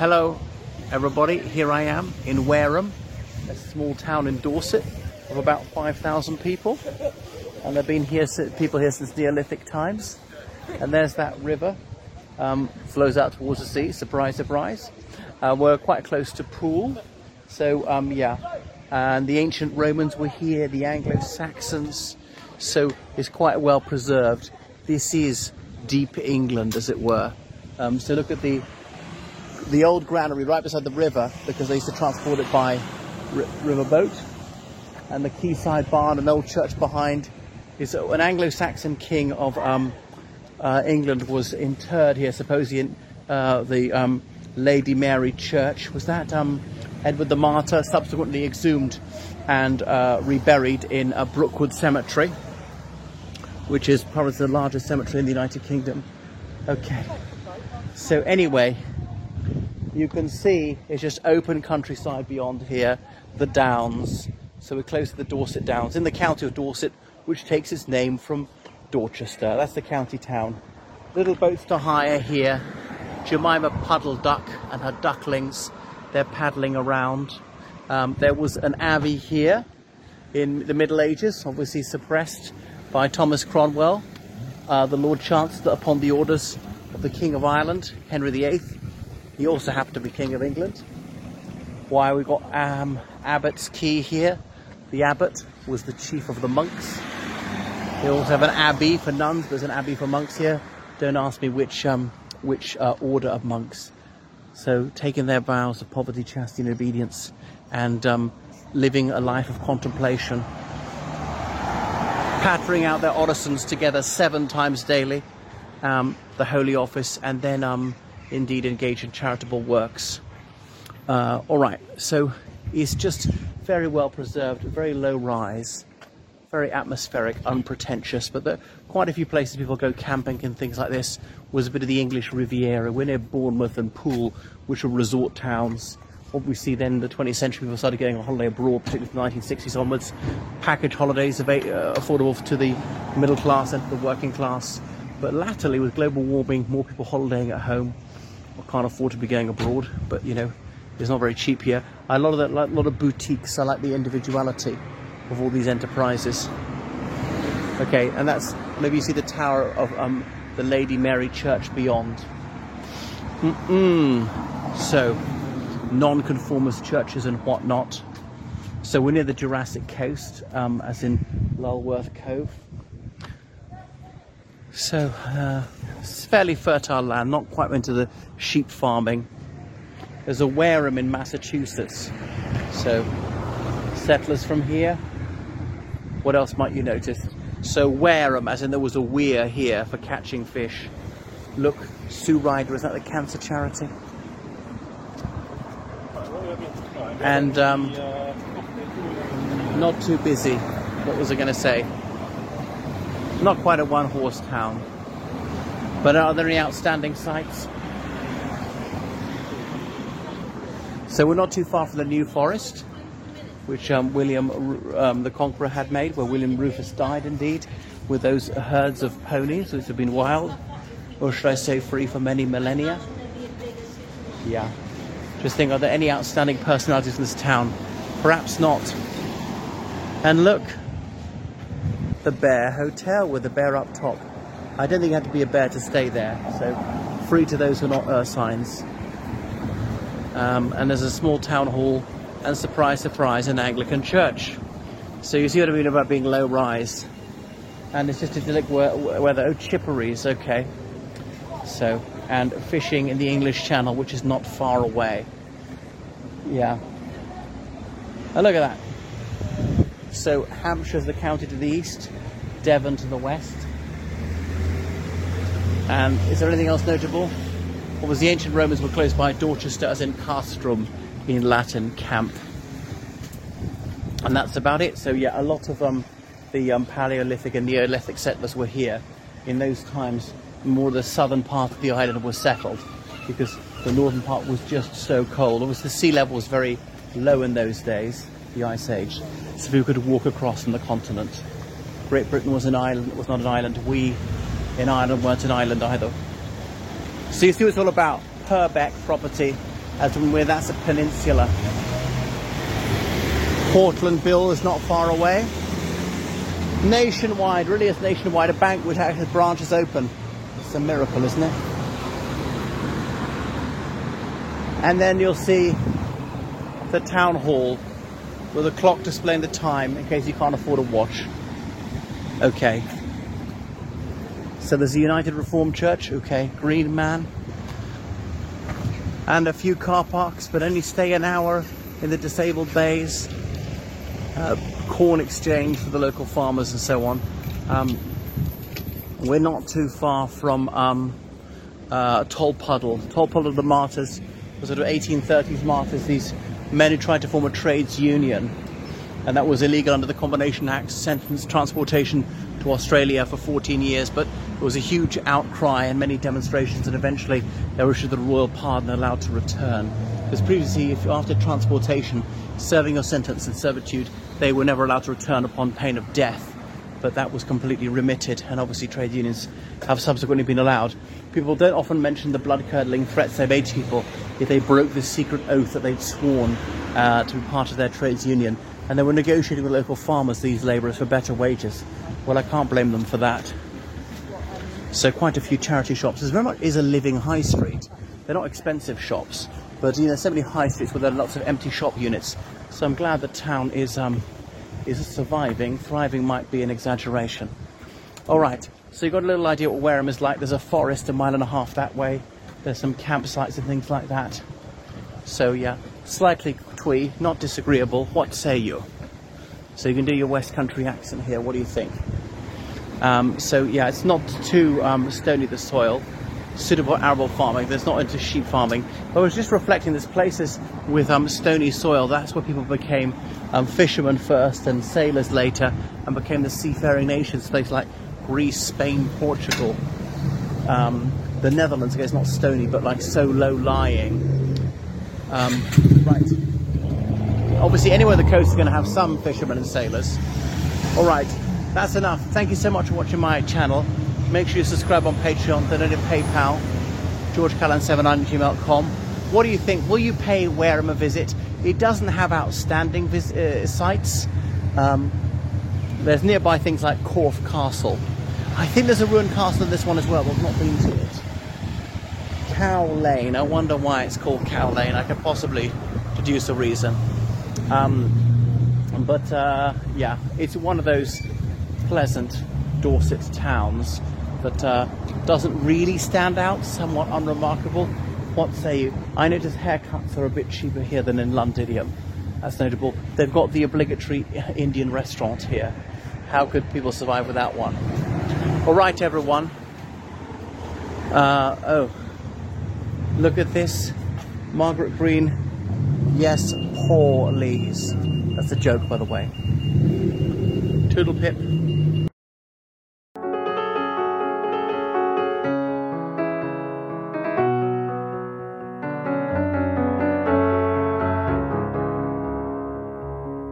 Hello everybody, here I am in Wareham, a small town in Dorset of about 5,000 people, and there have been people here since Neolithic times. And there's that river, flows out towards the sea, surprise, surprise. We're quite close to Poole, so yeah, and the ancient Romans were here, the Anglo-Saxons, so it's quite well preserved. This is deep England, as it were. So look at the old granary right beside the river, because they used to transport it by riverboat, and the quayside barn, an old church behind, is an Anglo-Saxon king of England was interred here, supposedly in the Lady Mary Church. Was that Edward the Martyr, subsequently exhumed and reburied in Brookwood Cemetery, which is probably the largest cemetery in the United Kingdom. Okay, so anyway, you can see it's just open countryside beyond here, the Downs. So we're close to the Dorset Downs in the county of Dorset, which takes its name from Dorchester. That's the county town. Little boats to hire here. Jemima Puddle Duck and her ducklings, they're paddling around. There was an abbey here in the Middle Ages, obviously suppressed by Thomas Cromwell, the Lord Chancellor, upon the orders of the King of Ireland, Henry VIII. He also happened to be King of England. Why, we got Abbott's Key here. The abbot was the chief of the monks. They also have an abbey for nuns. There's an abbey for monks here. Don't ask me which order of monks. So taking their vows of poverty, chastity and obedience, and living a life of contemplation. Pattering out their orisons together 7 times daily, the Holy Office, and then indeed engage in charitable works. All right, so it's just very well preserved, very low rise, very atmospheric, unpretentious, but there are quite a few places people go camping and things like this. Was a bit of the English Riviera. We're near Bournemouth and Poole, which are resort towns. Obviously then in the 20th century people started going on holiday abroad, particularly from the 1960s onwards. Package holidays affordable to the middle class and to the working class. But latterly, with global warming, more people holidaying at home. I can't afford to be going abroad, but you know, it's not very cheap here. A lot of boutiques. I like the individuality of all these enterprises. Okay, and that's, maybe you see the tower of the Lady Mary Church beyond. So, non-conformist churches and whatnot. So we're near the Jurassic Coast, as in Lulworth Cove. So it's fairly fertile land, not quite into the sheep farming. There's a Wareham in Massachusetts. So settlers from here. What else might you notice? So Wareham, as in there was a weir here for catching fish. Look, Sue Ryder, is that the cancer charity? And not too busy. What was I going to say? Not quite a one-horse town. But are there any outstanding sights? So we're not too far from the New Forest, which William the Conqueror had made, where William Rufus died indeed, with those herds of ponies which have been wild, or should I say free for many millennia. Yeah. Just think, are there any outstanding personalities in this town? Perhaps not. And look, the Bear Hotel with the bear up top. I don't think you have to be a bear to stay there, so free to those who are not Ursines. And there's a small town hall, and surprise, surprise, an Anglican church. So you see what I mean about being low rise. And it's just idyllic weather. Oh, chipperies, okay. So, and fishing in the English Channel, which is not far away. Yeah. And look at that. So Hampshire's the county to the east, Devon to the west. And is there anything else notable? Or was the ancient Romans were close by Dorchester, as in castrum in Latin, camp. And that's about it. So yeah, a lot of the Paleolithic and Neolithic settlers were here. In those times, more of the southern part of the island was settled, because the northern part was just so cold. Obviously the sea level was very low in those days, the Ice Age, so people could walk across from the continent. Great Britain was an island, it was not an island. We in Ireland weren't an island either. So you see what it's all about. Purbeck property as in where that's a peninsula. Portland Bill is not far away. Nationwide, really is nationwide. A bank which actually has branches open. It's a miracle, isn't it? And then you'll see the town hall with a clock displaying the time in case you can't afford a watch. Okay. So there's a United Reformed Church. Okay. Green Man. And a few car parks, but only stay an hour in the disabled bays. Corn exchange for the local farmers and so on. We're not too far from Tolpuddle. Tolpuddle of the Martyrs was sort of 1830s martyrs, these men who tried to form a trades union, and that was illegal under the Combination Act, sentenced transportation to Australia for 14 years, but there was a huge outcry and many demonstrations, and eventually they were issued the royal pardon and allowed to return. Because previously, if after transportation, serving your sentence in servitude, they were never allowed to return upon pain of death, but that was completely remitted, and obviously trade unions have subsequently been allowed. People don't often mention the blood-curdling threats they made to people if they broke the secret oath that they'd sworn to be part of their trades union, and they were negotiating with local farmers, these labourers, for better wages. Well, I can't blame them for that. So quite a few charity shops. There very much is a living high street. They're not expensive shops, but you know, so many high streets where there are lots of empty shop units. So I'm glad the town is surviving. Thriving might be an exaggeration. All right, so you've got a little idea what Wareham is like. There's a forest a mile and a half that way. There's some campsites and things like that. So yeah, slightly twee, not disagreeable. What say you? So you can do your West Country accent here. What do you think? So yeah, it's not too stony, the soil. Suitable arable farming. There's not into sheep farming. But I was just reflecting, there's places with stony soil. That's where people became fishermen first and sailors later, and became the seafaring nations. Places like Greece, Spain, Portugal, the Netherlands. Again, it's not stony, but like so low lying. Right. Obviously, anywhere on the coast is going to have some fishermen and sailors. All right, that's enough. Thank you so much for watching my channel. Make sure you subscribe on Patreon, donate on PayPal, georgecallan79@gmail.com. What do you think? Will you pay Wareham a visit? It doesn't have outstanding sites. There's nearby things like Corfe Castle. I think there's a ruined castle in this one as well, but I've not been to it. Cow Lane. I wonder why it's called Cow Lane. I could possibly deduce a reason. Yeah, it's one of those pleasant Dorset towns that doesn't really stand out, somewhat unremarkable. What say you? I notice haircuts are a bit cheaper here than in Londinium. That's notable. They've got the obligatory Indian restaurant here. How could people survive without one? All right, everyone. Oh, look at this. Margaret Green. Yes, poor Lees. That's a joke, by the way. Toodle pip.